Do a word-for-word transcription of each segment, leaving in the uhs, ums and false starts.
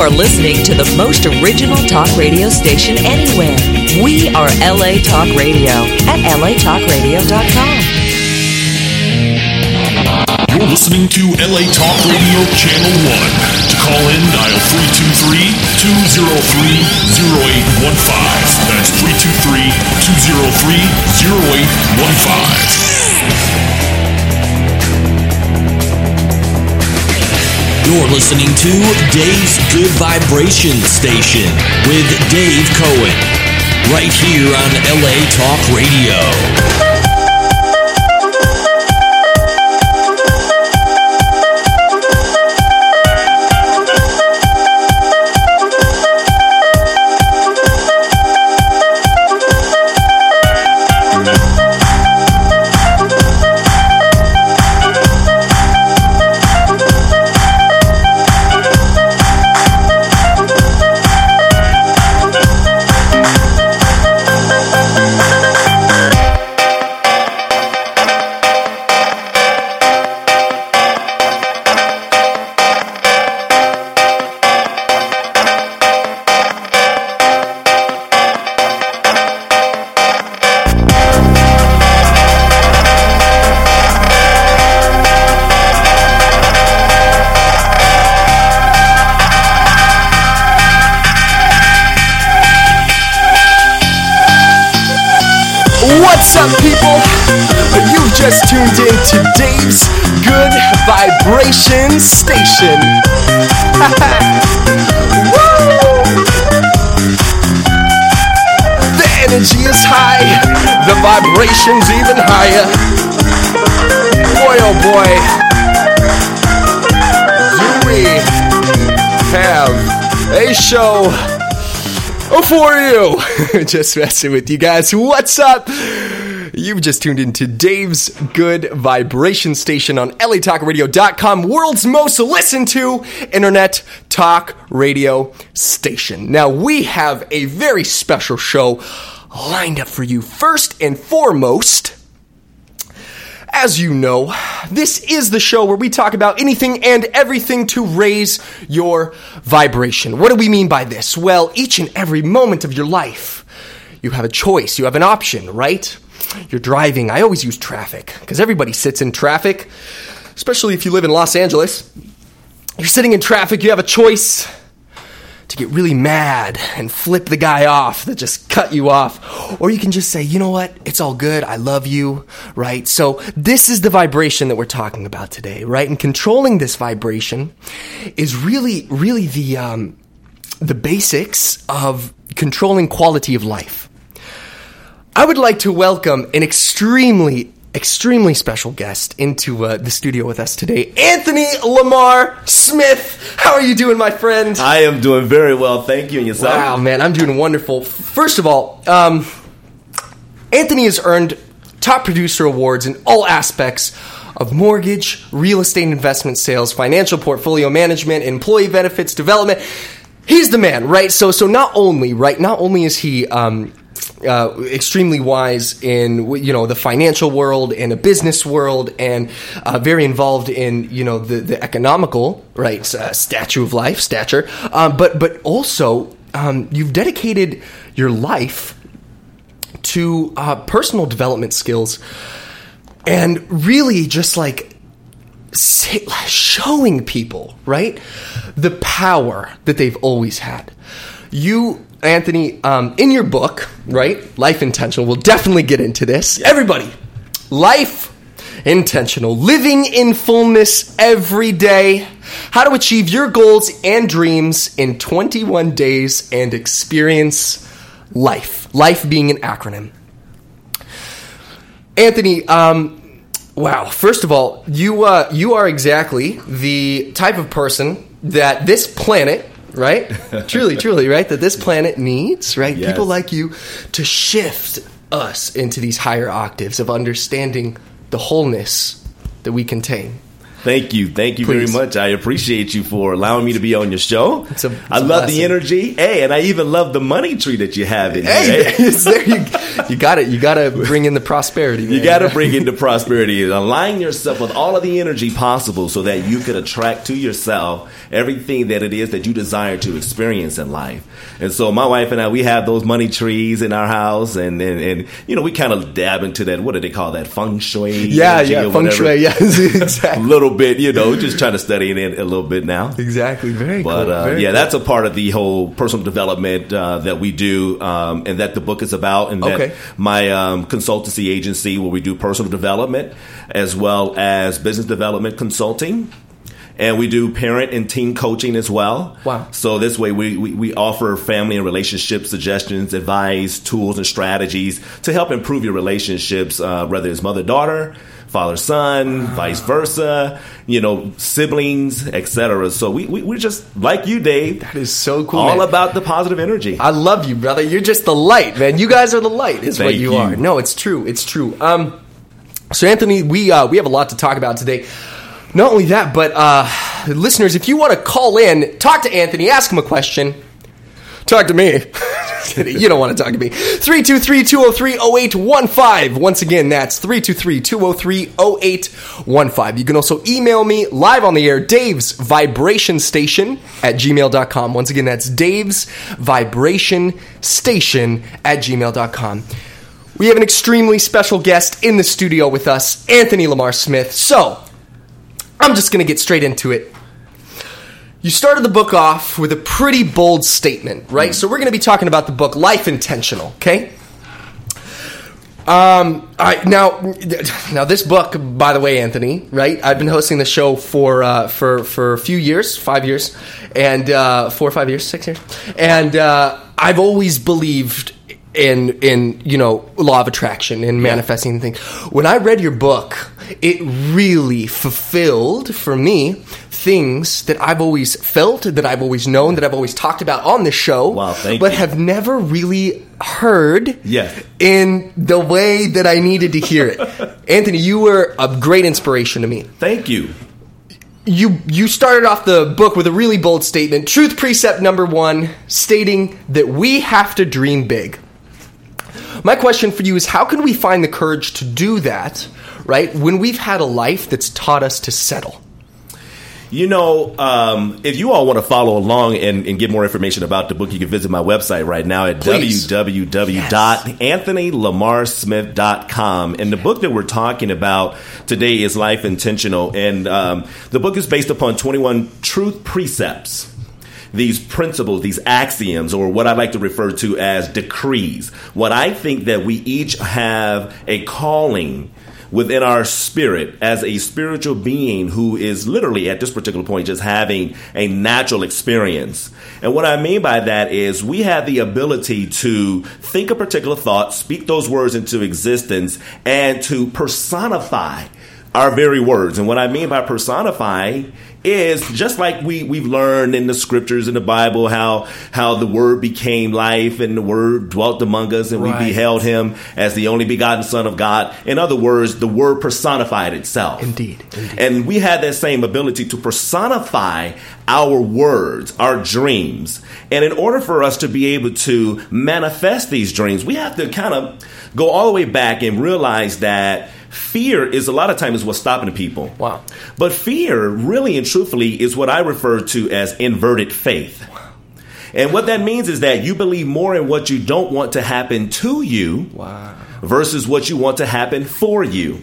are listening to the most original talk radio station anywhere. We are L A Talk Radio at L A talk radio dot com. You're listening to L A Talk Radio Channel one. To call in, dial three two three, two zero three, zero eight one five. That's three two three, two zero three, zero eight one five. You're listening to Dave's Good Vibration Station with Dave Cohen, right here on L A Talk Radio. What's up, people? You've just tuned in to Dave's Good Vibration Station. Woo! The energy is high, the vibration's even higher. Boy, oh boy, do we have a show for you. Just messing with you guys. What's up? You've just tuned into Dave's Good Vibration Station on L A talk radio dot com, world's most listened to internet talk radio station. Now, we have a very special show lined up for you. First and foremost, as you know, this is the show where we talk about anything and everything to raise your vibration. What do we mean by this? Well, each and every moment of your life, you have a choice, you have an option, right? You're driving. I always use traffic because everybody sits in traffic, especially if you live in Los Angeles. You're sitting in traffic, you have a choice to get really mad and flip the guy off that just cut you off. Or you can just say, you know what, it's all good, I love you, right? So this is the vibration that we're talking about today, right? And controlling this vibration is really, really the, um, the basics of controlling quality of life. I would like to welcome an extremely, extremely special guest into uh, the studio with us today, Anthony Lamar Smith. How are you doing, my friend? I am doing very well, thank you. And yourself? Wow, man, I'm doing wonderful. First of all, um, Anthony has earned top producer awards in all aspects of mortgage, real estate investment sales, financial portfolio management, employee benefits, development. He's the man, right? So, so not only, right, not only is he um, uh, extremely wise in, you know, the financial world and a business world, and uh, very involved in, you know, the, the economical, right, uh, statue of life, stature, um, but but also um, you've dedicated your life to uh, personal development skills, and really just like showing people, right, the power that they've always had. You, Anthony, um, in your book, right, Life Intentional, we'll definitely get into this. Yeah. Everybody, Life Intentional, living in fullness every day, how to achieve your goals and dreams in twenty-one days and experience life. Life being an acronym. Anthony, um... wow. First of all, you uh, you are exactly the type of person that this planet, right? truly, truly, right? That this planet needs, right? Yes. People like you to shift us into these higher octaves of understanding the wholeness that we contain. Thank you. Thank you Please. very much. I appreciate you for allowing me to be on your show. It's a, it's I a love blessing. the energy. Hey, and I even love the money tree that you have in Hey, here. there you, you got it. You got to bring in the prosperity. You man. got to bring in the prosperity and align yourself with all of the energy possible so that you could attract to yourself everything that it is that you desire to experience in life. And so my wife and I, we have those money trees in our house, and, and, and you know, we kind of dab into that, what do they call that, feng shui? Yeah, energy yeah, or feng whatever. shui, yes, A exactly. little bit, you know, just trying to study it a little bit now. Exactly. Very But cool. uh, Very yeah, cool. that's a part of the whole personal development uh, that we do, um, and that the book is about, and that Okay. my um, consultancy agency, where we do personal development as well as business development consulting. And we do parent and teen coaching as well. Wow. So this way we, we, we offer family and relationship suggestions, advice, tools, and strategies to help improve your relationships, uh, whether it's mother-daughter, father-son, vice versa, you know, siblings, et cetera. So we, we, we're just like you, Dave. That is so cool. All man. about the positive energy. I love you, brother. You're just the light, man. You guys are the light, is what Thank you, you. are. No, it's true. It's true. Um, so, Anthony, we uh, we have a lot to talk about today. Not only that, but uh, listeners, if you want to call in, talk to Anthony, ask him a question. Talk to me. You don't want to talk to me. three two three, two oh three, oh eight one five. Once again, that's three two three, two oh three, oh eight one five. You can also email me live on the air, Dave's Vibration Station at gmail dot com. Once again, that's Dave's Vibration Station at gmail dot com. We have an extremely special guest in the studio with us, Anthony Lamar Smith. So, I'm just going to get straight into it. You started the book off with a pretty bold statement, right? Mm. So we're going to be talking about the book Life Intentional, okay? Um, I, now, now this book, by the way, Anthony, right? I've been hosting the show for uh, for for a few years, five years, and uh, four or five years, six years, and uh, I've always believed in in you know law of attraction and manifesting things. When I read your book, it really fulfilled for me things that I've always felt, that I've always known, that I've always talked about on the show, Wow, thank but you. have never really heard Yes. in the way that I needed to hear it. Anthony, you were a great inspiration to me. Thank you. You you started off the book with a really bold statement. Truth precept number one, stating that we have to dream big. My question for you is, how can we find the courage to do that, right, when we've had a life that's taught us to settle? You know, um, if you all want to follow along and, and get more information about the book, you can visit my website right now at w Please. w w dot anthony lamar smith dot com. And the book that we're talking about today is Life Intentional. And um, the book is based upon twenty-one truth precepts. These principles, these axioms, or what I like to refer to as decrees. What I think that we each have a calling within our spirit as a spiritual being who is literally at this particular point just having a natural experience. And what I mean by that is we have the ability to think a particular thought, speak those words into existence, and to personify our very words. And what I mean by personifying is just like we, we've learned in the scriptures in the Bible how how the Word became life and the Word dwelt among us and Right. we beheld Him as the only begotten Son of God. In other words, the Word personified itself. Indeed, indeed. And we had that same ability to personify our words, our dreams. And in order for us to be able to manifest these dreams, we have to kind of go all the way back and realize that fear is a lot of times what's stopping people. Wow. But fear really and truthfully is what I refer to as inverted faith. And what that means is that you believe more in what you don't want to happen to you Wow. versus what you want to happen for you.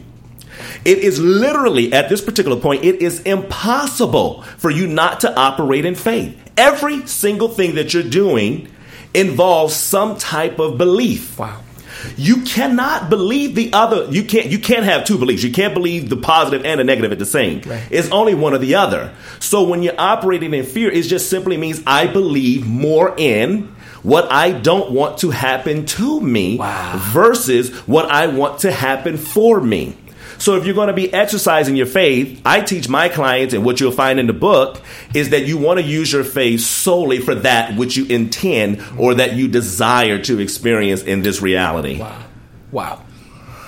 It is literally, at this particular point, it is impossible for you not to operate in faith. Every single thing that you're doing involves some type of belief. Wow. You cannot believe the other. You can't. You can't have two beliefs. You can't believe the positive and the negative at the same. Right. It's only one or the other. So when you're operating in fear, it just simply means I believe more in what I don't want to happen to me Wow. versus what I want to happen for me. So if you're going to be exercising your faith, I teach my clients, and what you'll find in the book is that you want to use your faith solely for that which you intend or that you desire to experience in this reality. Wow. Wow.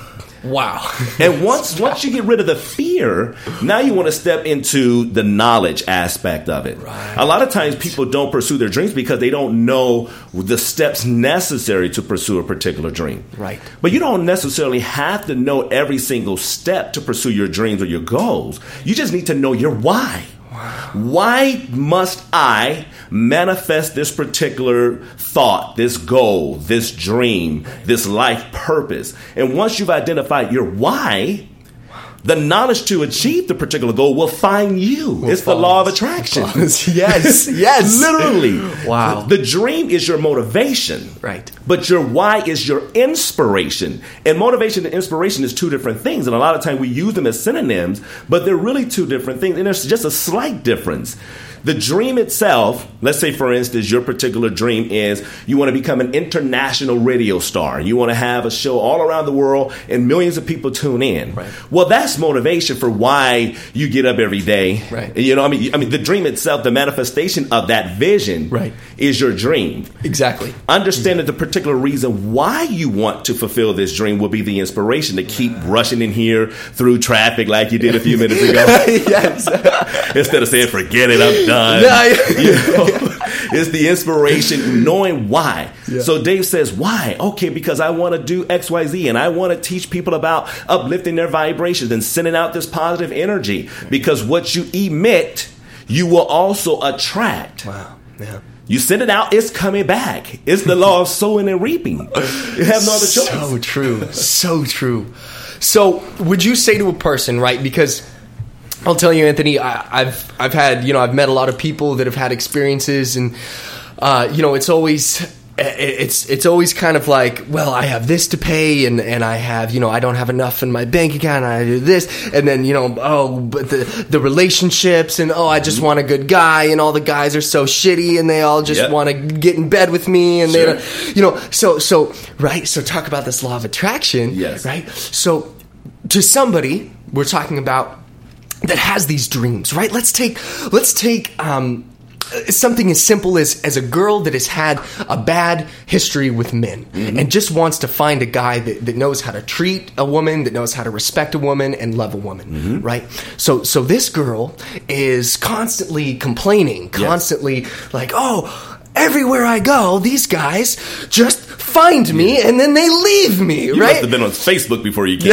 Wow. And once once you get rid of the fear, now you want to step into the knowledge aspect of it. Right. A lot of times people don't pursue their dreams because they don't know the steps necessary to pursue a particular dream. Right. But you don't necessarily have to know every single step to pursue your dreams or your goals. You just need to know your why. Wow. Why must I manifest this particular thought, this goal, this dream, this life purpose? And once you've identified your why, the knowledge to achieve the particular goal will find you. Will it's follow. The law of attraction. Yes, yes. Literally. Wow. The dream is your motivation. Right. But your why is your inspiration. And motivation and inspiration is two different things. And a lot of times we use them as synonyms, but they're really two different things. And there's just a slight difference. The dream itself, let's say, for instance, your particular dream is you want to become an international radio star. You want to have a show all around the world and millions of people tune in. Right. Well, that's motivation for why you get up every day. Right. You know, I mean, I mean, the dream itself, the manifestation of that vision right. is your dream. Exactly. Understand that the particular reason why you want to fulfill this dream will be the inspiration to keep rushing in here through traffic like you did a few minutes ago. Yes. Instead of saying, forget it, I'm done. No, you know, it's the inspiration, knowing why. Yeah. So Dave says, why? Okay, because I want to do X, Y, Z, and I want to teach people about uplifting their vibrations and sending out this positive energy. Because what you emit, you will also attract. Wow. Yeah. You send it out, it's coming back. It's the law of sowing and reaping. You have no other choice. So true. So true. So would you say to a person, right, because I'll tell you, Anthony, I, I've I've had, you know, I've met a lot of people that have had experiences, and uh, you know, it's always it's it's always kind of like, well, I have this to pay, and, and I have, you know, I don't have enough in my bank account, and I do this, and then, you know, oh, but the the relationships, and oh, I just want a good guy, and all the guys are so shitty, and they all just yep. want to get in bed with me, and sure. they don't, you know, so so right, so talk about this law of attraction, yes, right? So to somebody, we're talking about that has these dreams, right? Let's take let's take um, something as simple as as a girl that has had a bad history with men, mm-hmm. and just wants to find a guy that, that knows how to treat a woman, that knows how to respect a woman and love a woman, mm-hmm. right? So so this girl is constantly complaining, constantly yes. like, oh, everywhere I go, these guys just find me and then they leave me, you right? must have been on Facebook before you came.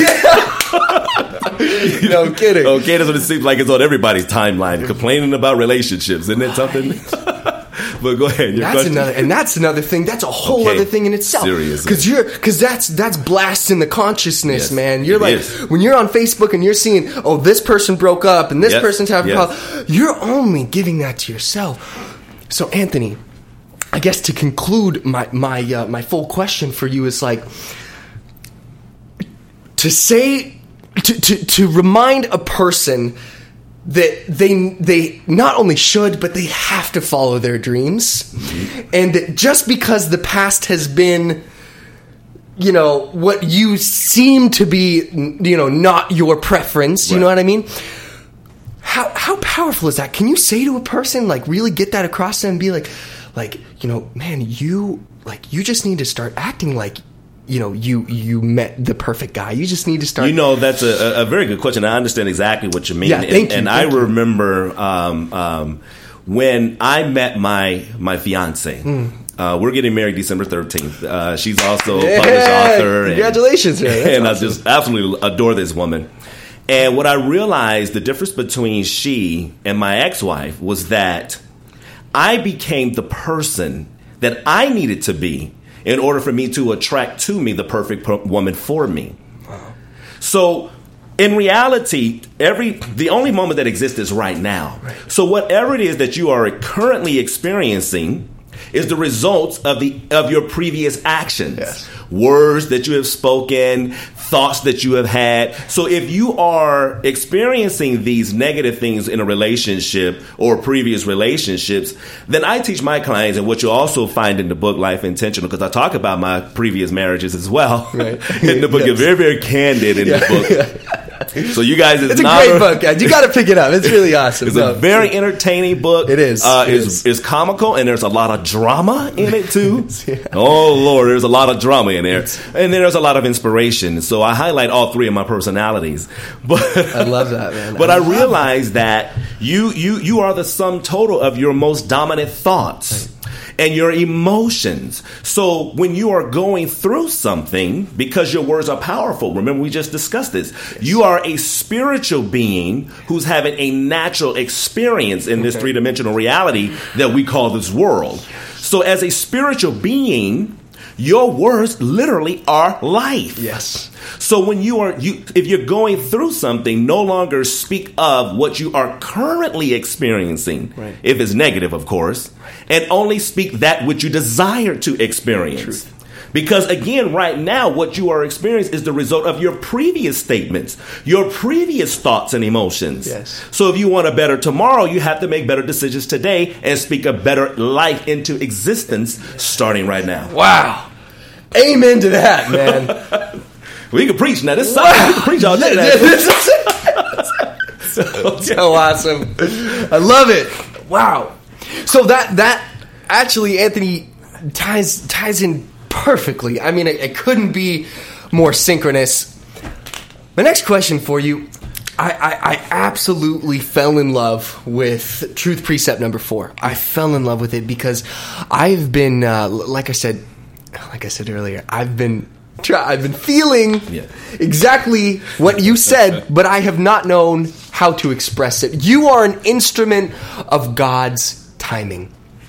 No kidding. Okay, that's what it seems like. It's on everybody's timeline, complaining about relationships. Isn't it something? But go ahead. Your that's question. another, and that's another thing. That's a whole okay. other thing in itself. Seriously, because you're because that's that's blasting the consciousness, yes, man. You're like is. when you're on Facebook and you're seeing, oh, this person broke up and this yes, person's having a yes. problem. You're only giving that to yourself. So, Anthony, I guess to conclude my my uh, my full question for you is like to say to to, to remind a person that they they not only should, but they have to follow their dreams, mm-hmm. and that just because the past has been, you know, what you seem to be, you know, not your preference, you right. know what I mean? How how powerful is that? Can you say to a person, like, really get that across to them and be like, like, you know, man, you like you just need to start acting like, you know, you you met the perfect guy. You just need to start. You know, that's a, a very good question. I understand exactly what you mean. Yeah, thank and, you. And thank I you. remember um, um, when I met my my fiance. Mm. Uh, we're getting married December thirteenth. Uh, she's also a yeah, published author. Congratulations, and, man. And awesome. I just absolutely adore this woman. And what I realized, the difference between she and my ex-wife was that I became the person that I needed to be in order for me to attract to me the perfect per- woman for me. Wow. So in reality, every the only moment that exists is right now. Right. So whatever it is that you are currently experiencing is the results of the of your previous actions. Yes. Words that you have spoken, thoughts that you have had. So if you are experiencing these negative things in a relationship or previous relationships, then I teach my clients, and what you'll also find in the book, Life Intentional, because I talk about my previous marriages as well. Right. In the book, yes. You're very, very candid in yeah. the book. So you guys, it's, it's a not great book, guys. You got to pick it up. It's really awesome. It's no. a very entertaining book. It is. Uh, it it's, is. It's comical, and there's a lot of drama in it too. It is, yeah. Oh Lord, there's a lot of drama in there, and then there's a lot of inspiration. So I highlight all three of my personalities. But I love that, man. But I, I, I realize that you you you are the sum total of your most dominant thoughts. Right. And your emotions. So when you are going through something, because your words are powerful, remember we just discussed this, yes. You are a spiritual being who's having a natural experience in this okay. three-dimensional reality that we call this world. So as a spiritual being, your words literally are life. Yes. So when you are, you, if you're going through something, no longer speak of what you are currently experiencing, right. If it's negative, of course, and only speak that which you desire to experience. Truth. Because again, right now, what you are experiencing is the result of your previous statements, your previous thoughts and emotions. Yes. So if you want a better tomorrow, you have to make better decisions today and speak a better life into existence starting right now. Wow. Amen to that, man. We can preach now. This is wow. We can preach all day. so, so awesome. I love it. Wow. So that that actually, Anthony, ties ties in perfectly. I mean, it, it couldn't be more synchronous. My next question for you, I, I, I absolutely fell in love with Truth Precept number four. I fell in love with it because I've been, uh, like I said, like I said earlier, I've been I've been feeling yeah. exactly what you said, but I have not known how to express it. You are an instrument of God's timing.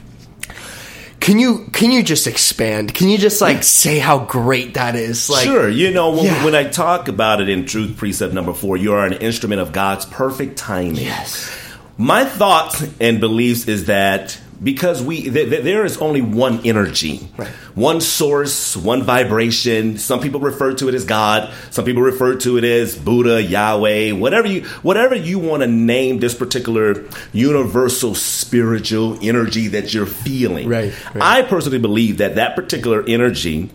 Can you can you just expand? Can you just like say how great that is? Like, sure. You know, when, yeah. when I talk about it in Truth Precept number four, you are an instrument of God's perfect timing. Yes. My thoughts and beliefs is that because we th- th- there is only one energy, right. one source, one vibration. Some people refer to it as God. Some people refer to it as Buddha, Yahweh, whatever you whatever you want to name this particular universal spiritual energy that you're feeling. Right, right. I personally believe that that particular energy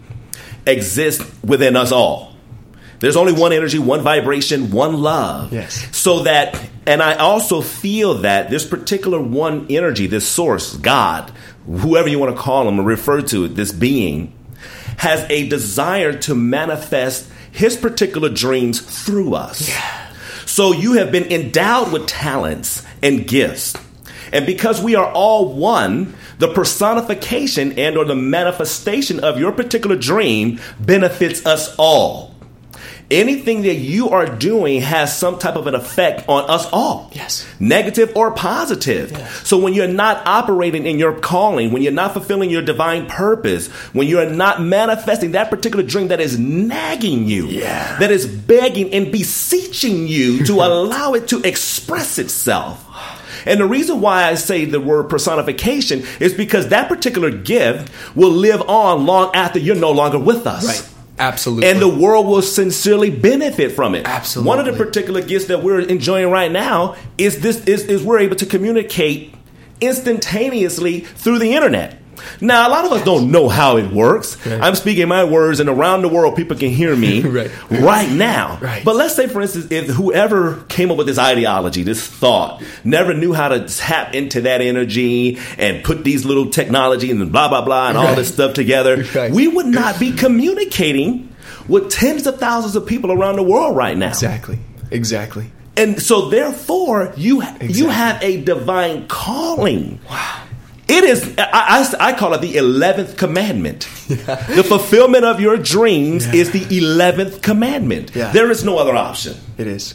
exists within us all. There's only one energy, one vibration, one love. Yes. So that, and I also feel that this particular one energy, this source, God, whoever you want to call him or refer to it, this being, has a desire to manifest his particular dreams through us. Yeah. So you have been endowed with talents and gifts. And because we are all one, the personification and or the manifestation of your particular dream benefits us all. Anything that you are doing has some type of an effect on us all. Yes. Negative or positive. Yes. So when you're not operating in your calling, when you're not fulfilling your divine purpose, when you're not manifesting that particular dream that is nagging you, yeah. that is begging and beseeching you to allow it to express itself. And the reason why I say the word personification is because that particular gift will live on long after you're no longer with us. Right. Absolutely. And the world will sincerely benefit from it. Absolutely. One of the particular gifts that we're enjoying right now is this is, is we're able to communicate instantaneously through the internet. Now, a lot of us don't know how it works. Right. I'm speaking my words, and around the world, people can hear me right. right now. Right. But let's say, for instance, if whoever came up with this ideology, this thought, never knew how to tap into that energy and put these little technology and blah, blah, blah, and all right. this stuff together, right. we would not be communicating with tens of thousands of people around the world right now. Exactly. Exactly. And so, therefore, you, exactly. you have a divine calling. Wow. It is, I, I, I call it the eleventh commandment. Yeah. The fulfillment of your dreams yeah. is the eleventh commandment. Yeah. There is no other option. It is.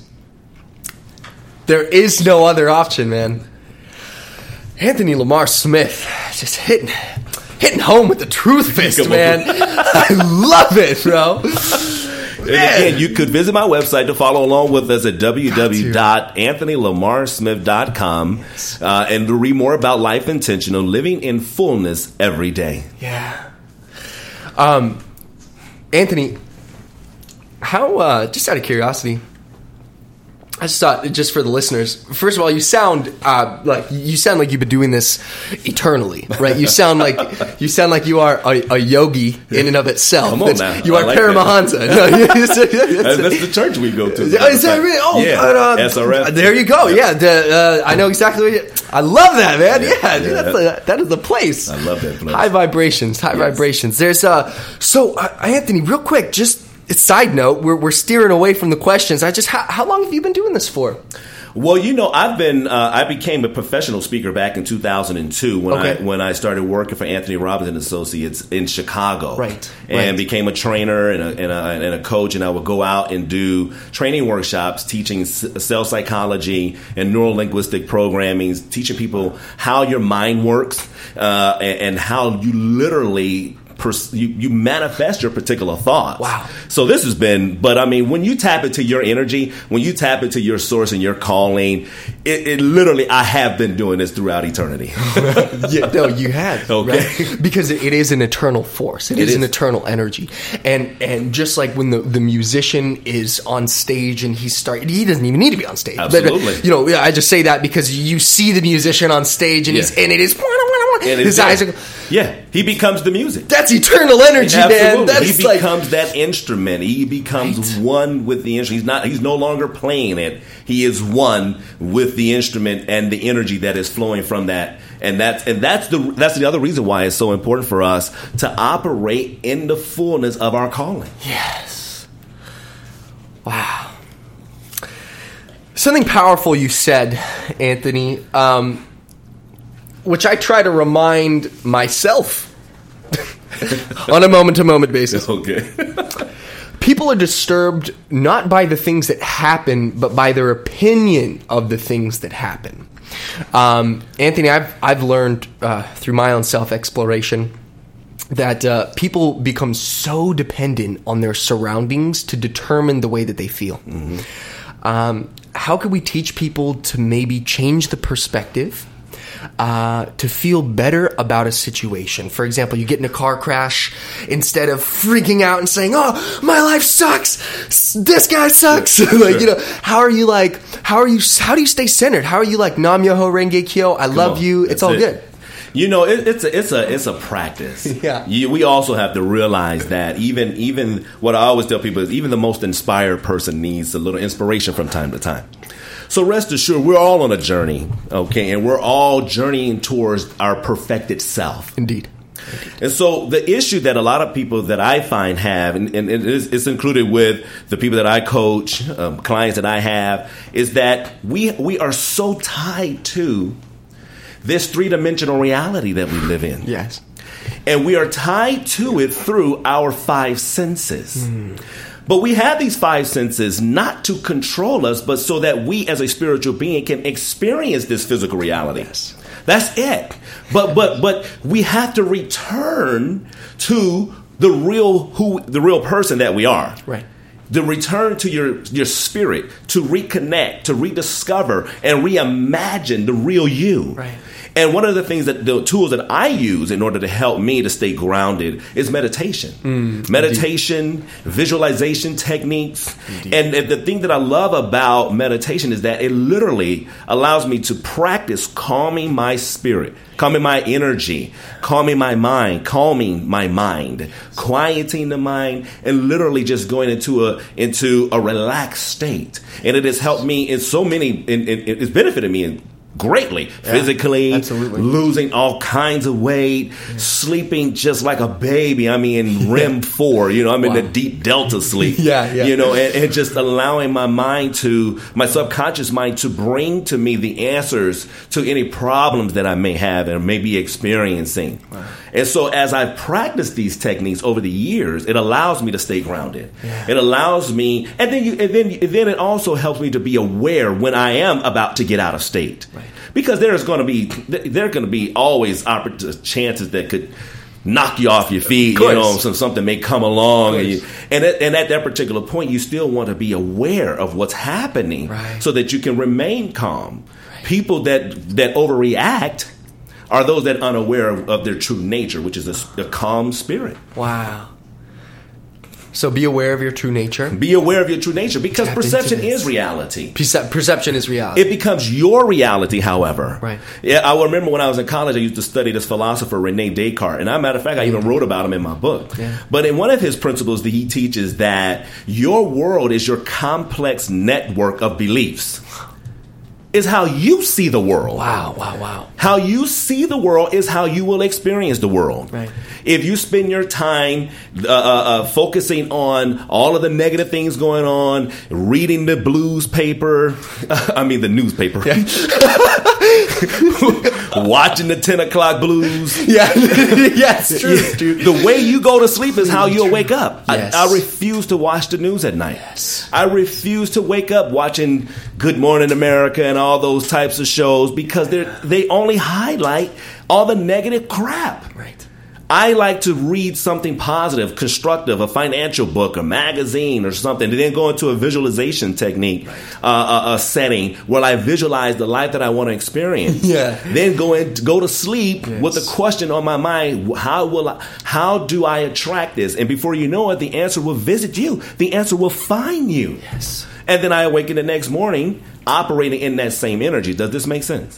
There is no other option, man. Anthony Lamar Smith just hitting hitting home with the truth fist, man. I love it, bro. And again, you could visit my website to follow along with us at w w w dot anthony lamar smith dot com yes. uh, and to read more about Life Intentional, living in fullness every day. Yeah. Um, Anthony, how, uh, just out of curiosity, I just thought, just for the listeners, first of all, you sound uh, like you sound like you've been doing this eternally, right? You sound like you sound like you are a, a yogi in and of itself. Come on now. You are like Paramahansa. No, that's, that's the church we go to. Is that really? Oh, yeah. uh, S R F. There you go. Yeah, the, uh, I know exactly what you. I love that, man. Yeah, yeah, dude, yeah. That's the, that is the place. I love that place. High vibrations. High Yes. vibrations. There's uh. So, uh, Anthony, real quick, just. Side note, we're we're steering away from the questions. I just how, how long have you been doing this for? Well, you know, I've been uh, I became a professional speaker back in two thousand two when Okay. I when I started working for Anthony Robbins and Associates in Chicago, Right, And right. became a trainer and a, and a and a coach, and I would go out and do training workshops, teaching s- cell psychology and neuro linguistic programming, teaching people how your mind works uh, and, and how you literally. Pers- you, you manifest your particular thoughts. Wow. So this has been, but I mean, when you tap into your energy, when you tap into your source and your calling, it, it literally, I have been doing this throughout eternity. Yeah, no, you have. Okay. Right? Because it is an eternal force. It, It is, is. an eternal energy. And and just like when the, the musician is on stage and he start, he doesn't even need to be on stage. But, Absolutely. you know, yeah, I just say that because you see the musician on stage and, Yeah. he's, and it is, And his it's- eyes are, yeah, he becomes the music. that's eternal energy, man. Absolutely. That's He like, becomes that instrument. He becomes Right. one with the instrument. He's not. He's no longer playing it. He is one with the instrument and the energy that is flowing from that. And that's and that's the that's the other reason why it's so important for us to operate in the fullness of our calling. yes. Wow. Something powerful you said, Anthony, um, which I try to remind myself on a moment-to-moment basis. Okay. People are disturbed not by the things that happen, but by their opinion of the things that happen. Um, Anthony, I've I've learned uh, through my own self-exploration that uh, people become so dependent on their surroundings to determine the way that they feel. Mm-hmm. Um, how can we teach people to maybe change the perspective? Uh, to feel better about a situation. For example, you get in a car crash, instead of freaking out and saying, "Oh, my life sucks. S- This guy sucks." Sure, like, sure. you know, how are you like? How are you? How do you stay centered? How are you like Nam Myoho Renge Kyo? I love on, you. It's that's all it. good. You know, it, it's a it's a it's a practice. Yeah. You, we also have to realize that even even what I always tell people is even the most inspired person needs a little inspiration from time to time. So rest assured, we're all on a journey, okay, and we're all journeying towards our perfected self. Indeed. And so the issue that a lot of people that I find have, and, and it is, it's included with the people that I coach, um, clients that I have, is that we we are so tied to this three-dimensional reality that we live in. Yes. And we are tied to it through our five senses. Mm. But we have these five senses not to control us, but so that we as a spiritual being can experience this physical reality. Yes. That's it. But but but we have to return to the real who the real person that we are. Right. The return to your your spirit, to reconnect, to rediscover and reimagine the real you. Right. And one of the things that the tools that I use in order to help me to stay grounded is meditation. Mm, meditation, visualization techniques. And, and the thing that I love about meditation is that it literally allows me to practice calming my spirit, calming my energy, calming my mind, calming my mind, quieting the mind, and literally just going into a into a relaxed state. And it has helped me in so many, in, in, it's benefited me in greatly, physically, absolutely. losing all kinds of weight, yeah. sleeping just like a baby. I mean, in R E M four, you know, I'm wow. in the deep delta sleep. yeah, yeah. You know, and, and just allowing my mind to, my subconscious mind to bring to me the answers to any problems that I may have and may be experiencing. Wow. And so as I practice these techniques over the years, it allows me to stay grounded. Yeah. It allows me, and then you, and then, and then it also helps me to be aware when I am about to get out of state. Right. Because there's going to be, there are going to be always oppor- chances that could knock you off your feet. You know, so something may come along, and, you, and, at, and at that particular point, you still want to be aware of what's happening, right. so that you can remain calm. Right. People that that overreact are those that are unaware of, of their true nature, which is a, a calm spirit. Wow. So be aware of your true nature. Be aware of your true nature, because Tap perception into this. is reality. Percep- perception is reality. It becomes your reality, however. Right. Yeah, I remember when I was in college, I used to study this philosopher, Rene Descartes. And as a matter of fact, I even wrote about him in my book. Yeah. But in one of his principles, that he teaches that your world is your complex network of beliefs. Is how you see the world. Wow, wow, wow. How you see the world is how you will experience the world. Right. If you spend your time uh, uh, uh, focusing on all of the negative things going on, reading the blues paper, I mean the newspaper, yeah. watching the ten o'clock blues. Yeah, yes, true, true. The way you go to sleep is how you'll wake up. Yes. I, I refuse to watch the news at night. Yes. I refuse to wake up watching Good Morning America and all those types of shows, because they they only highlight all the negative crap. Right. I like to read something positive, constructive, a financial book, a magazine or something, and then go into a visualization technique, uh, a, a setting where I visualize the life that I want to experience. Yeah. Then go in, go to sleep Yes. with a question on my mind: How will I, how do I attract this? And before you know it, the answer will visit you. The answer will find you. Yes. And then I awaken the next morning operating in that same energy. Does this make sense?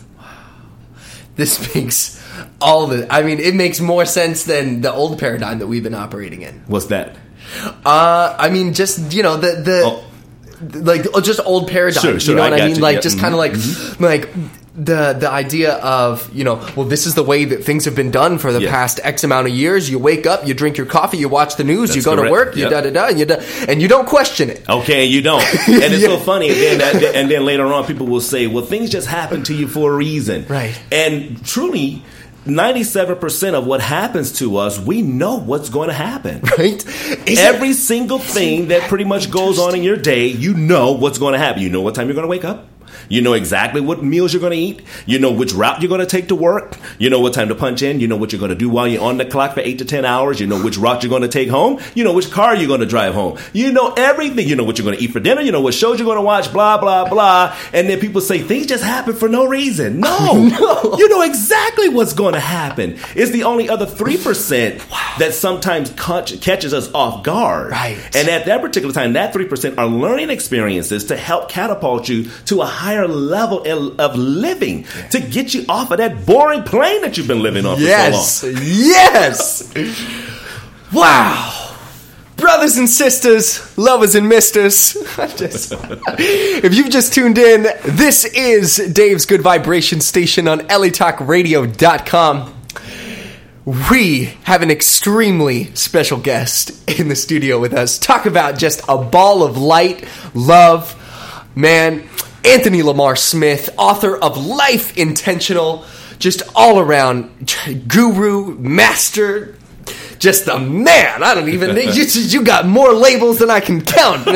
This makes all the... I mean, it makes more sense than the old paradigm that we've been operating in. What's that? Uh, I mean, just, you know, the... the Oh. Like, just old paradigm. Sure, sure, you know I what I, got mean? you. Like, Yeah. just Mhm. kind of like... Mhm. Like... The the idea of, you know, well, this is the way that things have been done for the Yeah. past X amount of years. You wake up, you drink your coffee, you watch the news, That's you go correct. to work, you Yep. da da da, and you da, and you don't question it. Okay, you don't. And it's Yeah. so funny. And then, that, and then later on, people will say, well, things just happen to you for a reason. Right. And truly, ninety-seven percent of what happens to us, we know what's going to happen. Right? Is Every single thing that pretty much goes on in your day, you know what's going to happen. You know what time you're going to wake up. You know exactly what meals you're going to eat. You know which route you're going to take to work. You know what time to punch in. You know what you're going to do while you're on the clock for eight to ten hours. You know which route you're going to take home. You know which car you're going to drive home. You know everything. You know what you're going to eat for dinner. You know what shows you're going to watch, blah, blah, blah. And then people say things just happen for no reason. No. No. You know exactly what's going to happen. It's the only other three percent that sometimes catch, catches us off guard. Right. And at that particular time, that three percent are learning experiences to help catapult you to a higher level of living, to get you off of that boring plane that you've been living on Yes. for so long. Yes. Wow. Brothers and sisters, lovers and misters, I just, if you've just tuned in, this is Dave's Good Vibration Station on L A Talk Radio dot com. We have an extremely special guest in the studio with us. Talk about just a ball of light, love, man. Anthony Lamar Smith, author of Life Intentional, just all around guru, master, just the man. I don't even think you, you got more labels than I can count.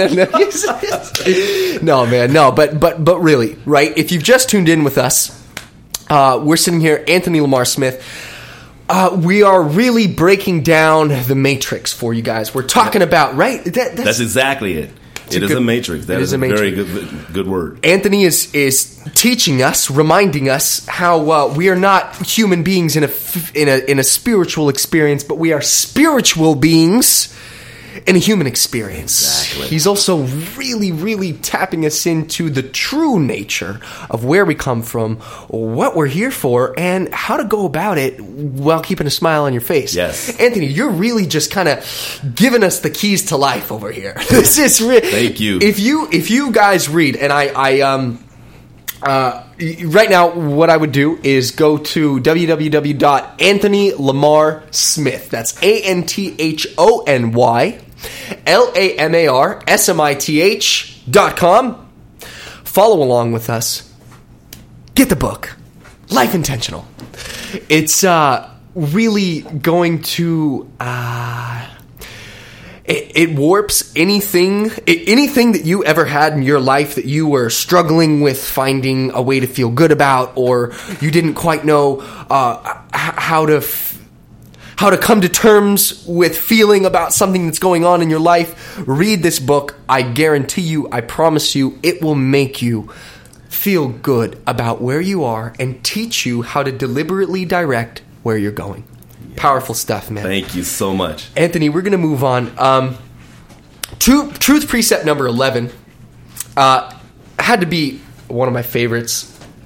No, man, no, but but but really, right? If you've just tuned in with us, uh, we're sitting here, Anthony Lamar Smith. Uh, we are really breaking down the matrix for you guys. We're talking about, right? That, that's, That's exactly it. It a is good- a matrix. That it is, is a a very matrix. good good word. Anthony is is teaching us, reminding us how uh, we are not human beings in a f- in a in a spiritual experience, but we are spiritual beings in a human experience. Exactly. He's also really, really tapping us into the true nature of where we come from, what we're here for, and how to go about it while keeping a smile on your face. Yes. Anthony, you're really just kind of giving us the keys to life over here. This is re- Thank you. If you if you guys read, and I, I um. Uh, right now, what I would do is go to w w w dot anthony lamar smith. That's A N T H O N Y L A M A R S M I T H dot com. Follow along with us. Get the book, Life Intentional. It's uh, really going to... Uh, It, it warps anything, anything that you ever had in your life that you were struggling with finding a way to feel good about, or you didn't quite know uh, how to f- how to come to terms with feeling about something that's going on in your life. Read this book. I guarantee you, I promise you, it will make you feel good about where you are and teach you how to deliberately direct where you're going. Powerful stuff, man. Thank you so much. Anthony, we're going to move on. Um, Truth, truth precept number eleven uh, had to be one of my favorites.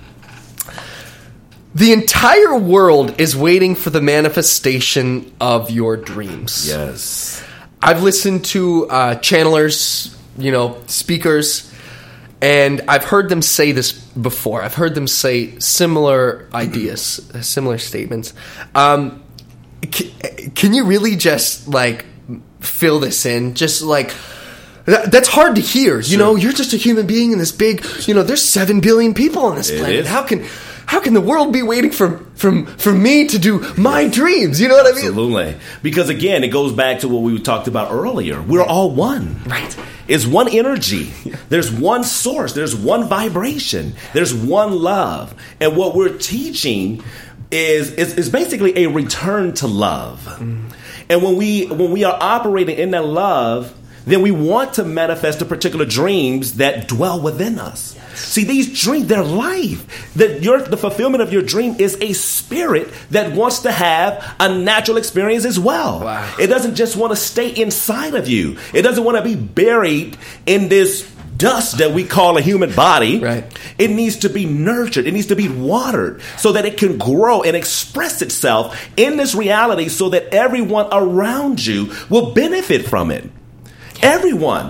The entire world is waiting for the manifestation of your dreams. Yes. I've listened to uh, channelers, you know, speakers, and I've heard them say this before. I've heard them say similar ideas, similar statements. Um, can, can you really just, like, fill this in? Just, like... That, that's hard to hear. You Sure. know, you're just a human being in this big... You know, there's seven billion people on this It planet. is. How can... How can the world be waiting for, from, for me to do my dreams? You know what I mean? Absolutely. Because again, it goes back to what we talked about earlier. We're all one. Right. It's one energy. There's one source. There's one vibration. There's one love. And what we're teaching is, is, is basically a return to love. Mm. And when we when we are operating in that love, then we want to manifest the particular dreams that dwell within us. See, these dreams, they're life. That your the fulfillment of your dream is a spirit that wants to have a natural experience as well. Wow. It doesn't just want to stay inside of you. It doesn't want to be buried in this dust that we call a human body. Right. It needs to be nurtured. It needs to be watered so that it can grow and express itself in this reality so that everyone around you will benefit from it. Everyone.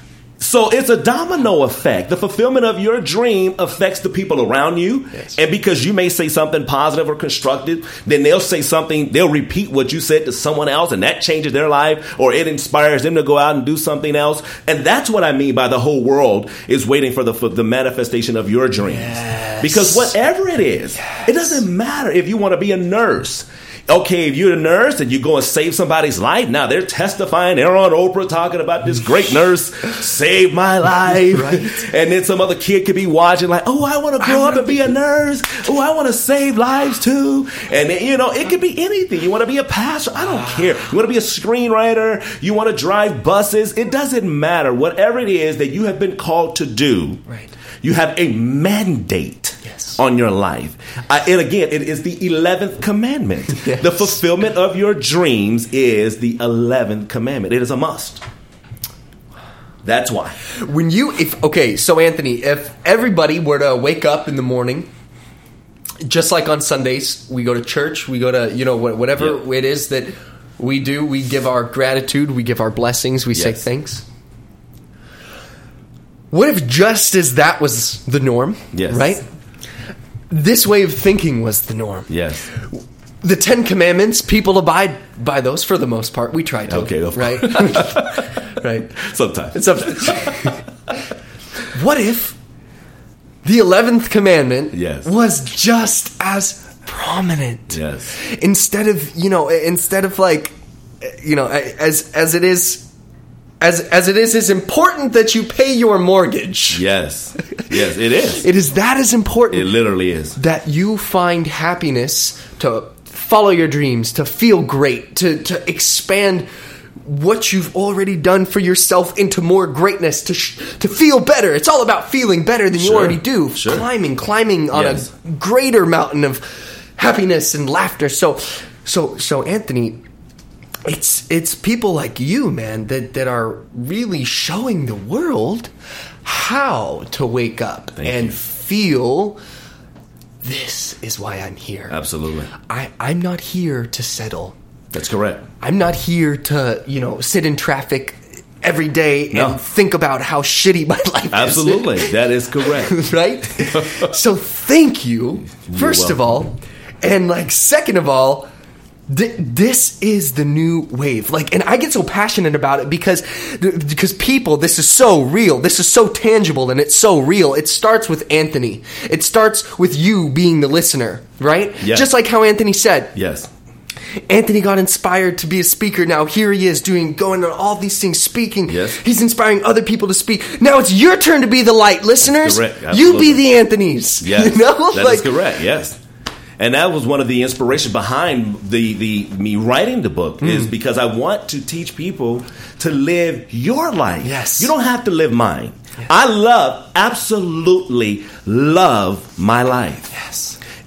So it's a domino effect. The fulfillment of your dream affects the people around you. Yes. And because you may say something positive or constructive, then they'll say something, they'll repeat what you said to someone else, and that changes their life, or it inspires them to go out and do something else. And that's what I mean by the whole world is waiting for the, for the manifestation of your dreams. Yes. Because whatever it is, yes. It doesn't matter if you want to be a nurse. Okay, if you're a nurse and you go and save somebody's life, now they're testifying, they're on Oprah talking about this great nurse saved my life. Right. And then some other kid could be watching like, oh, I want to grow up and be a nurse. Oh, I want to save lives too. And, you know, it could be anything. You want to be a pastor? I don't care. You want to be a screenwriter? You want to drive buses? It doesn't matter. Whatever it is that you have been called to do, Right. You have a mandate Yes. on your life. Uh, and again, it is the eleventh commandment. Yes. The fulfillment of your dreams is the eleventh commandment. It is a must. That's why. When you, if okay, so Anthony, if everybody were to wake up in the morning, just like on Sundays, we go to church, we go to, you know, whatever Yeah. it is that we do, we give our gratitude, we give our blessings, we say Yes. thanks. What if just as that was the norm, Yes. right? This way of thinking was the norm. Yes. The Ten Commandments, people abide by those for the most part. We try to, Okay, of right? Right. Sometimes. Sometimes. What if the eleventh commandment Yes. was just as prominent? Yes. Instead of, you know, instead of like, you know, as as it is as as it is as important that you pay your mortgage. Yes. Yes, it is. It is that as important It literally is. that you find happiness to follow your dreams, to feel great, to to expand what you've already done for yourself into more greatness, to sh- to feel better. It's all about feeling better than you Sure, already do. sure. Climbing, climbing on Yes. a greater mountain of happiness and laughter. So, so, so, Anthony, it's it's people like you, man, that that are really showing the world how to wake up Thank and you. feel. This is why I'm here. Absolutely. I, I'm not here to settle. That's correct. I'm not here to, you know, sit in traffic every day No. and think about how shitty my life Absolutely. is. That is correct. Right? So thank you, first of all. And, like, second of all, th- this is the new wave. Like, and I get so passionate about it because, because people, this is so real. This is so tangible and it's so real. It starts with Anthony. It starts with you being the listener, right? Yes. Just like how Anthony said. Yes. Anthony got inspired to be a speaker. Now here he is doing, going on all these things, speaking. Yes. He's inspiring other people to speak. Now it's your turn to be the light, listeners. Correct. You Absolutely. be the Anthonys. Yes. You know? That is correct. Yes. And that was one of the inspiration behind the, the me writing the book is because I want to teach people to live your life. Yes. You don't have to live mine. I love, absolutely love my life. Yes.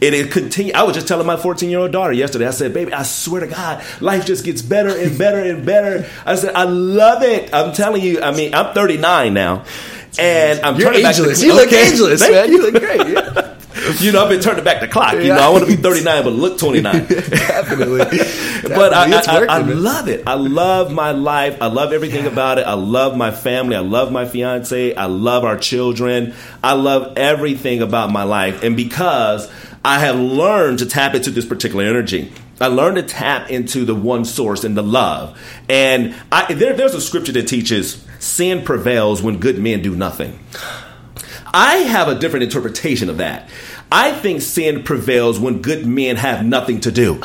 And it continued. I was just telling my fourteen-year-old daughter yesterday, I said, baby, I swear to God, life just gets better and better and better. I said, I love it. I'm telling you, I mean, I'm thirty-nine now. And I'm You're turning ageless. back to, You look okay, ageless, man. You look great. Yeah. You know, I've been turning back the clock. You know, I want to be thirty-nine, but look twenty-nine. Definitely. But I, It's I, working, I, I man. love it. I love my life. I love everything about it. I love my family. I love my fiance. I love our children. I love everything about my life. And because I have learned to tap into this particular energy, I learned to tap into the one source and the love. And I, there, there's a scripture that teaches sin prevails when good men do nothing. I have a different interpretation of that. I think sin prevails when good men have nothing to do.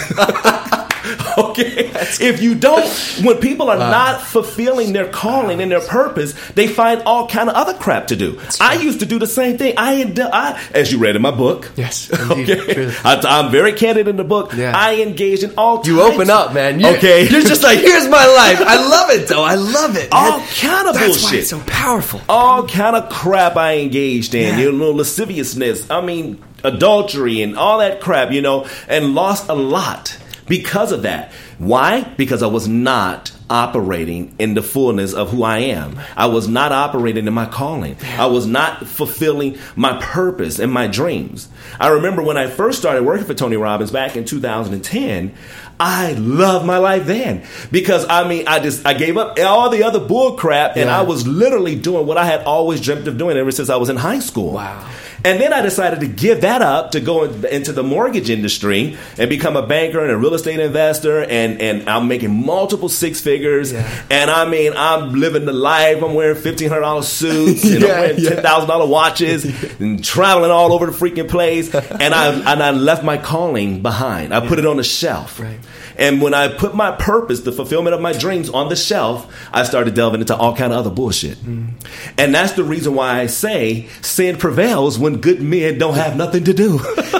Okay? If you don't, when people are not fulfilling their calling and their purpose, they find all kind of other crap to do. I used to do the same thing. I, I as you read in my book. Yes, indeed, Okay? truly. I, I'm very candid in the book. Yeah. I engaged in all You types open up, man. You, Okay. You're just like, here's my life. I love it, though. I love it. all man. kind of That's bullshit. why it's so powerful. all kind of crap I engaged in, Yeah. you know, lasciviousness, I mean, adultery and all that crap, you know, and lost a lot because of that. Why? Because I was not operating in the fullness of who I am. I was not operating in my calling. I was not fulfilling my purpose and my dreams. I remember when I first started working for Tony Robbins back in two thousand ten, I loved my life then because I mean, I just, I gave up all the other bull crap and Yeah. I was literally doing what I had always dreamt of doing ever since I was in high school. Wow. And then I decided to give that up to go in- into the mortgage industry and become a banker and a real estate investor. And, and I'm making multiple six figures. Yeah. And I mean, I'm living the life. I'm wearing fifteen hundred dollars suits and Yeah, I'm wearing yeah. ten thousand dollars watches and traveling all over the freaking place. And I, and I left my calling behind. I put it on the shelf. Right. And when I put my purpose, the fulfillment of my dreams on the shelf, I started delving into all kind of other bullshit. Mm. And that's the reason why I say sin prevails when good men don't have nothing to do.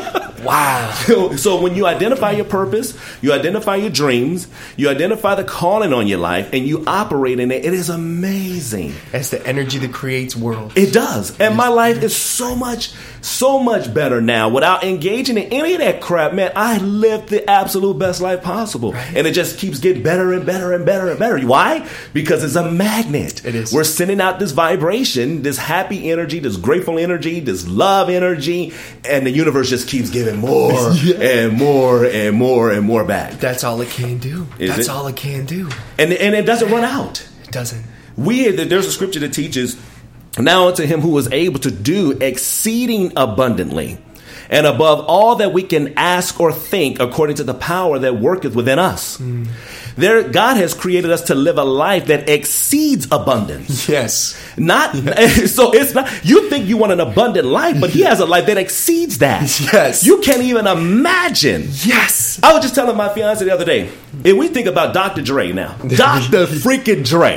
Wow. So, so when you identify your purpose, you identify your dreams, you identify the calling on your life, and you operate in it, it is amazing. That's the energy that creates worlds. It does. And my life is so much, so much better now. Without engaging in any of that crap, man, I lived the absolute best life possible. Right. And it just keeps getting better and better and better and better. Why? Because it's a magnet. It is. We're sending out this vibration, this happy energy, this grateful energy, this love energy, and the universe just keeps giving more Yeah. and more and more and more back. That's all it can do. Is That's it? all it can do. And, and it doesn't run out. It doesn't. We there's a scripture that teaches, now unto him who was able to do exceeding abundantly and above all that we can ask or think according to the power that worketh within us. Mm. There, God has created us to live a life that exceeds abundance. Yes. Not so it's not you think you want an abundant life, but he has a life that exceeds that. Yes. You can't even imagine. Yes. I was just telling my fiance the other day, if we think about Doctor Dre now, Doctor freaking Dre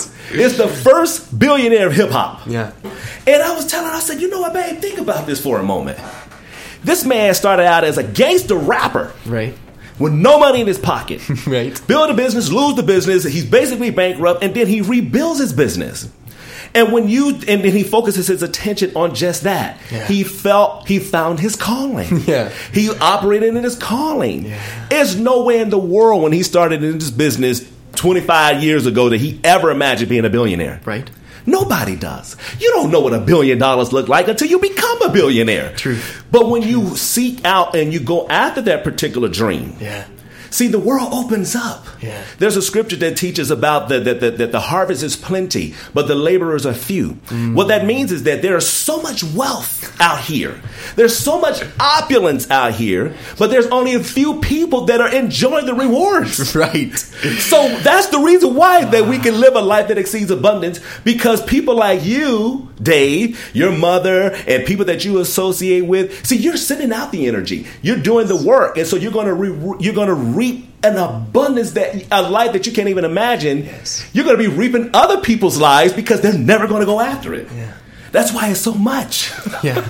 is the first billionaire of hip hop. Yeah. And I was telling her, I said, you know what, babe, think about this for a moment. This man started out as a gangster rapper. Right. With no money in his pocket. Right. Build a business, lose the business. He's basically bankrupt, and then he rebuilds his business. And when you and then he focuses his attention on just that, Yeah. he felt he found his calling. Yeah. He operated in his calling. Yeah. There's no way in the world when he started in this business twenty-five years ago that he ever imagined being a billionaire. Right. Nobody does. You don't know what a billion dollars look like until you become a billionaire. True. But when you seek out and you go after that particular dream, Yeah. see, the world opens up. Yeah. There's a scripture that teaches about the, that the, the, the harvest is plenty, but the laborers are few. Mm. What that means is that there is so much wealth out here. There's so much opulence out here, but there's only a few people that are enjoying the rewards. Right. So that's the reason why that we can live a life that exceeds abundance, because people like you, Dave, your mother, and people that you associate with, see, you're sending out the energy. You're doing the work, and so you're going to re- you're going to reap an abundance, that a life that you can't even imagine. Yes. You're going to be reaping other people's lives because they're never going to go after it. Yeah. That's why it's so much. Yeah.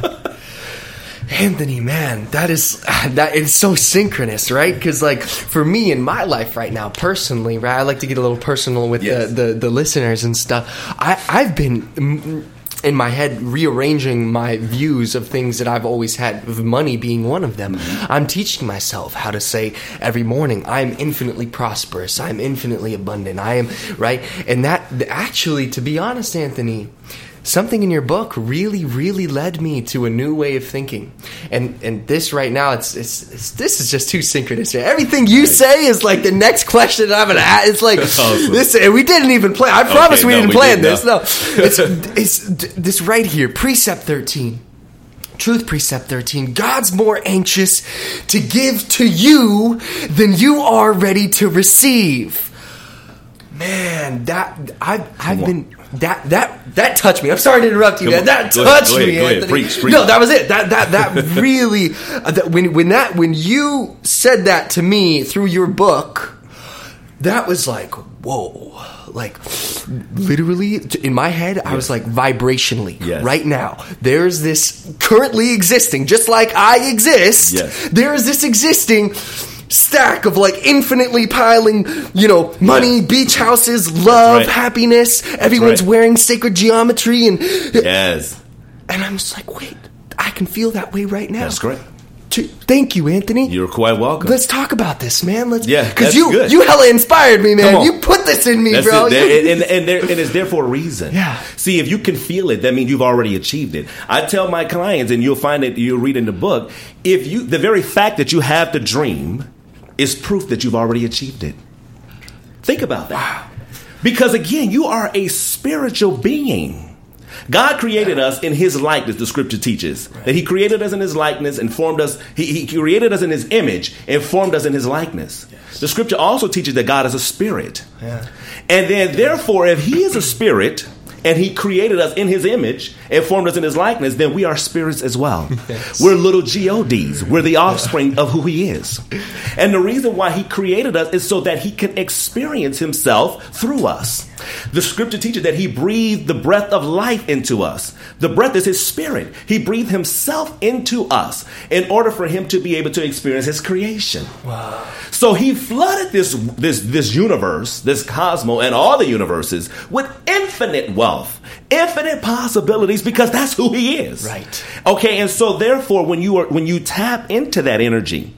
Anthony, man, that is that is so synchronous, right? Because, like, for me in my life right now, personally, right, I like to get a little personal with Yes. the, the the listeners and stuff. I I've been. Mm, in my head, rearranging my views of things that I've always had, with money being one of them. Mm-hmm. I'm teaching myself how to say every morning, I am infinitely prosperous. I am infinitely abundant. I am, right? And that, actually, to be honest, Anthony, something in your book really, really led me to a new way of thinking. And and this right now, it's, it's, it's this is just too synchronous. Everything you right. say is like the next question I'm going to ask. It's like, awesome. this. we didn't even plan. I promise okay, we no, didn't we plan did, this. No, no. it's, it's this right here, Precept thirteen. Truth Precept thirteen. God's more anxious to give to you than you are ready to receive. Man, that I've I've been that that that touched me. I'm sorry to interrupt you. Man. That go touched ahead, me. go ahead, preach, preach. No, that was it. That that that really uh, that, when when that when you said that to me through your book, that was like whoa. Like literally in my head, yes. I was like vibrationally yes. right now. There's this currently existing, just like I exist. Yes. There is this existing stack of like infinitely piling, you know, money, yeah. beach houses, love, right. happiness. That's Everyone's right. wearing sacred geometry and yes. And I'm just like, wait, I can feel that way right now. That's great. Thank you, Anthony. You're quite welcome. Let's talk about this, man. Let's yeah, because you good. you hella inspired me, man. You put this in me, that's bro. It. There, and and, there, and it's there for a reason. Yeah. See, if you can feel it, that means you've already achieved it. I tell my clients, and you'll find it. You'll read in the book. If you, the very fact that you have the dream, is proof that you've already achieved it. Think about that. Wow. Because again, you are a spiritual being. God created us in his likeness, the scripture teaches. Right. That he created us in his likeness and formed us. He, he created us in his image and formed us in his likeness. Yes. The scripture also teaches that God is a spirit. Yeah. And then therefore, if he is a spirit and he created us in his image and formed us in his likeness, then we are spirits as well. Yes. We're little G O Ds. We're the offspring of who he is. And the reason why he created us is so that he can experience himself through us. The scripture teaches that he breathed the breath of life into us. The breath is his spirit. He breathed himself into us in order for him to be able to experience his creation. Wow. So he flooded this, this, this universe, this cosmos, and all the universes with infinite wealth, infinite possibilities, because that's who he is. Right. Okay, and so therefore, when you are when you tap into that energy,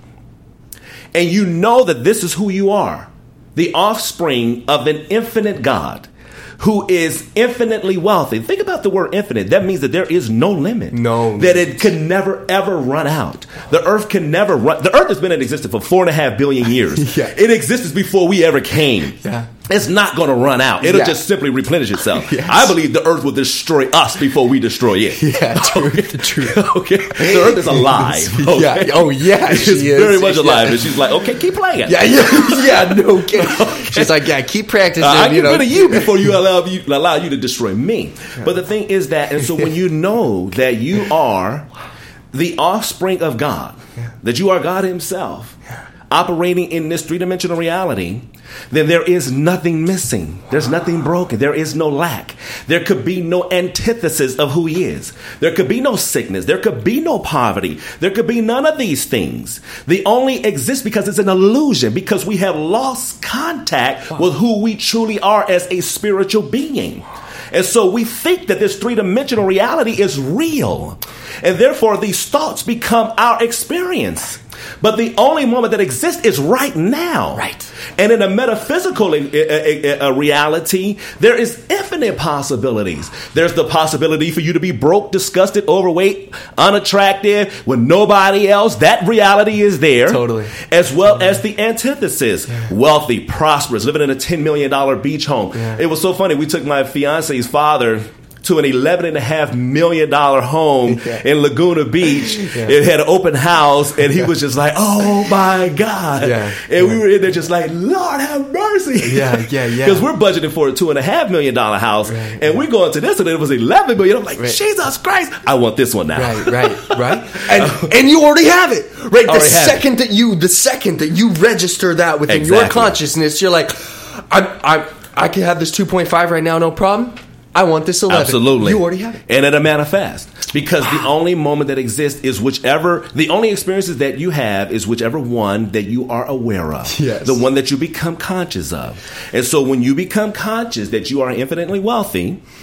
and you know that this is who you are, the offspring of an infinite God who is infinitely wealthy. Think about the word infinite. That means that there is no limit. No. That it can never, ever run out. The earth can never run. The earth has been in existence for four and a half billion years. Yeah. It existed before we ever came. Yeah. It's not going to run out. It'll yeah. just simply replenish itself. Yes. I believe the earth will destroy us before we destroy it. Yeah, true. Okay. true. Okay. The earth is alive. Okay? Yeah. Oh, yeah. She's very much alive. Yeah. And she's like, okay, keep playing. Yeah, yeah, yeah, no kidding. Okay. She's like, yeah, keep practicing. Uh, I you get know. rid of you before you allow you, allow you to destroy me. Yeah. But the thing is that, and so when you know that you are the offspring of God, yeah. that you are God himself, yeah. operating in this three-dimensional reality, then there is nothing missing. There's nothing broken. There is no lack. There could be no antithesis of who he is. There could be no sickness. There could be no poverty. There could be none of these things. They only exist because it's an illusion, because we have lost contact wow. with who we truly are as a spiritual being. And so we think that this three-dimensional reality is real. And therefore, these thoughts become our experience. But the only moment that exists is right now. Right. And in a metaphysical uh, uh, uh, reality, there is infinite possibilities. There's the possibility for you to be broke, disgusted, overweight, unattractive, with nobody else. That reality is there. Totally. As well yeah. as the antithesis. Yeah. Wealthy, prosperous, living in a ten million dollars beach home. Yeah. It was so funny. We took my fiance's father to an eleven and a half million dollar home yeah. in Laguna Beach. Yeah. It had an open house, and he was just like, "Oh my God!" Yeah. And yeah. we were in there just like, "Lord have mercy!" Yeah, yeah, yeah. Because we're budgeting for a two and a half million dollar house, right, and right. we're going to this, and it was eleven million. I'm like, right. Jesus Christ! I want this one now. Right, right, right. And and you already have it. Right. The second that you, the second that you register that within exactly. your consciousness, you're like, I, I, I can have this two point five right now, no problem. I want this eleven. Absolutely. You already have it. And it'll manifest. Because wow. the only moment that exists is whichever, the only experiences that you have is whichever one that you are aware of. Yes. The one that you become conscious of. And so when you become conscious that you are infinitely wealthy,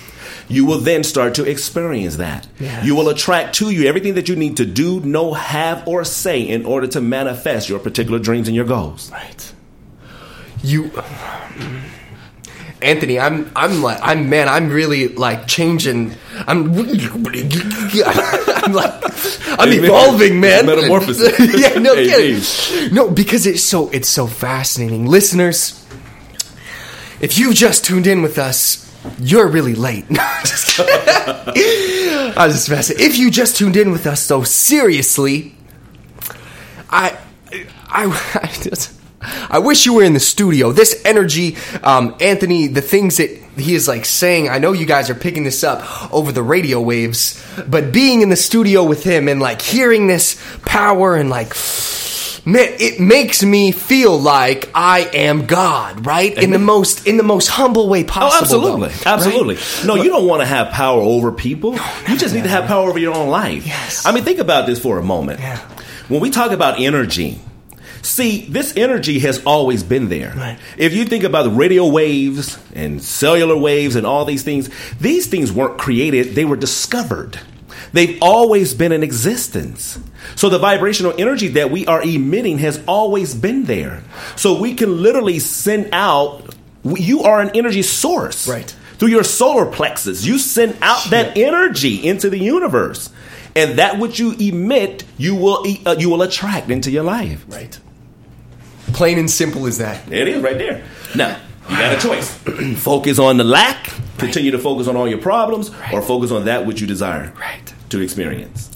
you will then start to experience that. Yes. You will attract to you everything that you need to do, know, have, or say in order to manifest your particular dreams and your goals. Right. You, Anthony, I'm, I'm like, I'm, man, I'm really like changing. I'm, I'm like, I'm evolving, man. Metamorphosis. Yeah, no Hey, kidding. Dave. No, because it's so, it's so fascinating. Listeners, if you just tuned in with us, you're really late. No, I'm just kidding. I was just messing. If you just tuned in with us, though, seriously, I, I, I just, I wish you were in the studio. This energy, um, Anthony, the things that he is like saying, I know you guys are picking this up over the radio waves, but being in the studio with him and like hearing this power and like, man, it makes me feel like I am God, right? In the most, in the most humble way possible. Oh, absolutely. Though, Absolutely. right? No, you don't want to have power over people. You just need to have power over your own life. Yes. I mean, think about this for a moment. Yeah. When we talk about energy, see, this energy has always been there. Right. If you think about the radio waves and cellular waves and all these things, these things weren't created, they were discovered. They've always been in existence. So the vibrational energy that we are emitting has always been there. So we can literally send out, you are an energy source. Right. Through your solar plexus, you send out that energy into the universe. And that which you emit, you will uh, you will attract into your life. Right. Plain and simple as that. There it is right there. Now, you got a choice. Focus on the lack, continue to focus on all your problems, Right. or focus on that which you desire Right. to experience.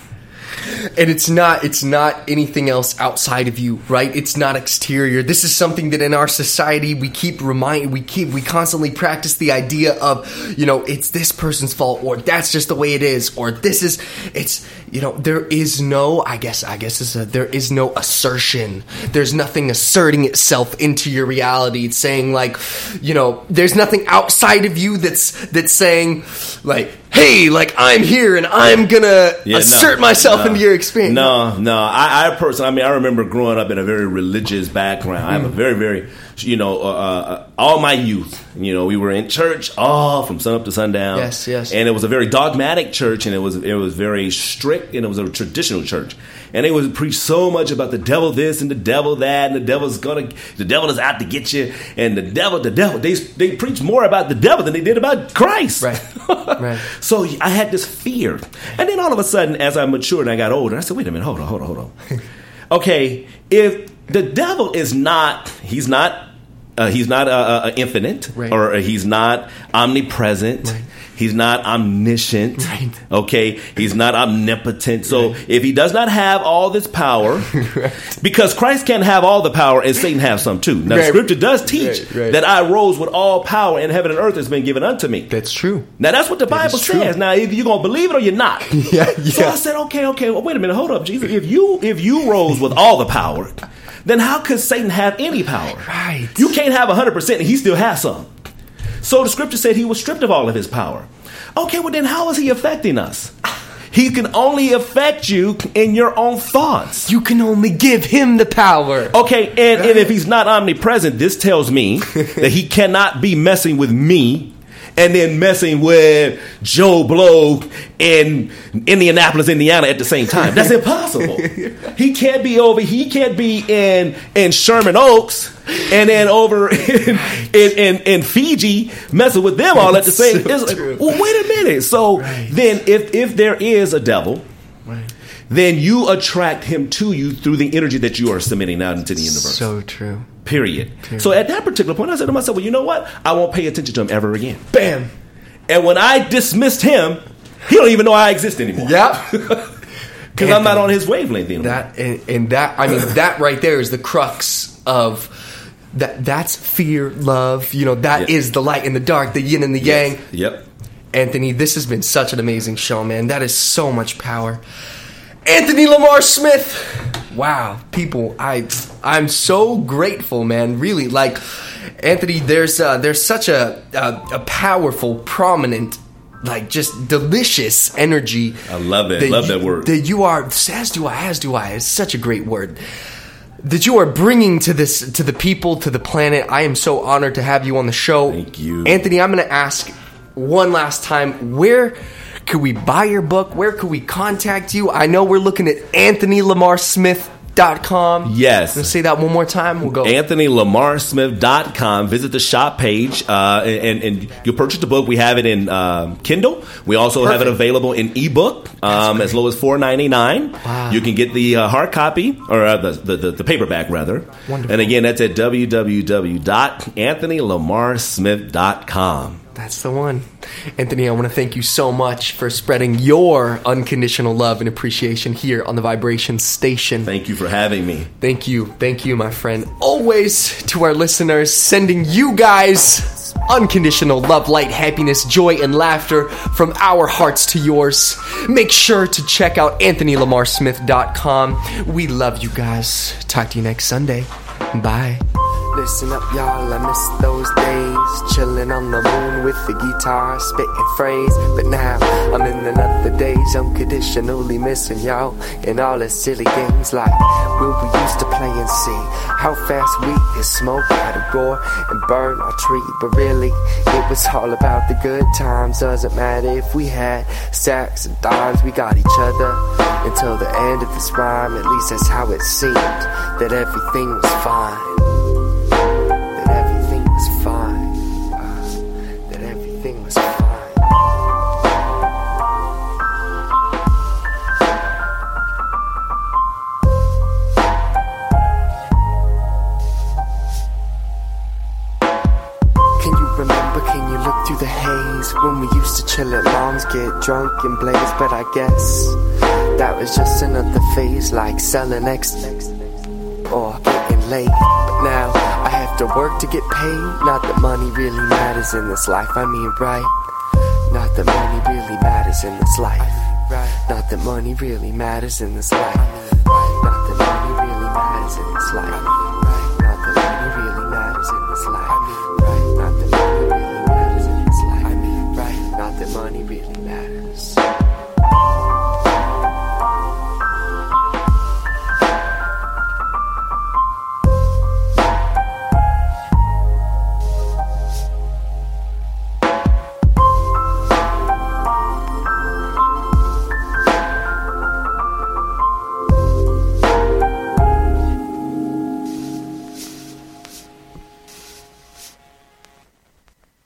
And it's not it's not anything else outside of you, right? It's not exterior. This is something that in our society we keep remind we keep we constantly practice the idea of, you know, it's this person's fault, or that's just the way it is, or this is it's you know, there is no I guess I guess it's a, there is no assertion. There's nothing asserting itself into your reality. It's saying like, you know, there's nothing outside of you that's that's saying like, hey, like I'm here and I'm gonna Yeah, assert no, myself no. into your experience. No, no. I, I personally, I mean, I remember growing up in a very religious background. I have a very, very, you know, uh, uh, all my youth, you know, we were in church all from sun up to sundown. Yes, yes. And it was a very dogmatic church, and it was it was very strict, and it was a traditional church. And they would preach so much about the devil this and the devil that, and the devil's gonna, the devil is out to get you, and the devil, the devil. They they preach more about the devil than they did about Christ. Right, right. So I had this fear, and then all of a sudden, as I matured and I got older, I said, "Wait a minute, hold on, hold on, hold on." Okay, if the devil is not, he's not, uh, he's not uh, uh, infinite, Right. or uh, he's not omnipresent. Right. He's not omniscient. Right. Okay. He's not omnipotent. So right. if he does not have all this power, right. because Christ can't have all the power and Satan have some too. Now, right. Scripture does teach right. Right. that I rose with all power in heaven and earth has been given unto me. That's true. Now, that's what the that Bible says. Now, if you're going to believe it or you're not. yeah, yeah. So I said, okay, okay. Well, wait a minute. Hold up, Jesus. If you if you rose with all the power, then how could Satan have any power? Right. You can't have one hundred percent and he still has some. So the Scripture said he was stripped of all of his power. Okay, well then how is he affecting us? He can only affect you in your own thoughts. You can only give him the power. Okay, and, and if he's not omnipresent, this tells me that he cannot be messing with me and then messing with Joe Blow in Indianapolis, Indiana at the same time. That's impossible. He can't be over, he can't be in, in Sherman Oaks and then over in, in, in, in Fiji messing with them all at the same time. So well, wait a minute. So right. then if, if there is a devil, right. then you attract him to you through the energy that you are submitting out into the universe. So true. Period. Period. So at that particular point, I said to myself, well, you know what? I won't pay attention to him ever again. Bam. And when I dismissed him, he don't even know I exist anymore. Yep. Because I'm not on his wavelength anymore. That and, and that I mean that right there is the crux of that. That's fear, love. You know that Yeah. is the light and the dark, the yin and the Yes. yang. Yep. Anthony, this has been such an amazing show, man. That is so much power. Anthony Lamar Smith. Wow, people, I I'm so grateful, man. Really, like Anthony, there's uh, there's such a, a a powerful, prominent, like just delicious energy. I love it. Love you, that word. That you are, as do I, as do I. It's such a great word that you are bringing to this, to the people, to the planet. I am so honored to have you on the show. Thank you. Anthony, I'm going to ask one last time, where could we buy your book? Where could we contact you? I know we're looking at Anthony Lamar Smith dot com. Yes. Let's say that one more time. We'll go. Anthony Lamar Smith dot com. Visit the shop page, uh, and, and you'll purchase the book. We have it in uh, Kindle. We also Perfect. have it available in ebook, um, as low as four ninety-nine. Wow. You can get the uh, hard copy, or uh, the, the, the the paperback rather. Wonderful. And again, that's at w w w dot anthony lamar smith dot com. That's the one. Anthony, I want to thank you so much for spreading your unconditional love and appreciation here on the Vibration Station. Thank you for having me. Thank you. Thank you, my friend. Always to our listeners, sending you guys unconditional love, light, happiness, joy, and laughter from our hearts to yours. Make sure to check out anthony lamar smith dot com. We love you guys. Talk to you next Sunday. Bye. Listen up, y'all, I miss those days, chilling on the moon with the guitar, spitting phrase. But now, I'm in another days, unconditionally missing y'all, and all the silly games like when we used to play and see how fast we could smoke, how to roar and burn our tree. But really, it was all about the good times. Doesn't matter if we had stacks and dimes, we got each other until the end of this rhyme. At least that's how it seemed, that everything was fine. Was fine, uh, that everything was fine. Can you remember, can you look through the haze, when we used to chill at Mom's, get drunk and blaze? But I guess that was just another phase, like selling ecstasy or getting laid. But now I have to work to get paid. Not that money really matters in this life, I mean right. Not that money really matters in this life. Not that money really matters in this life. Not that money really matters in this life.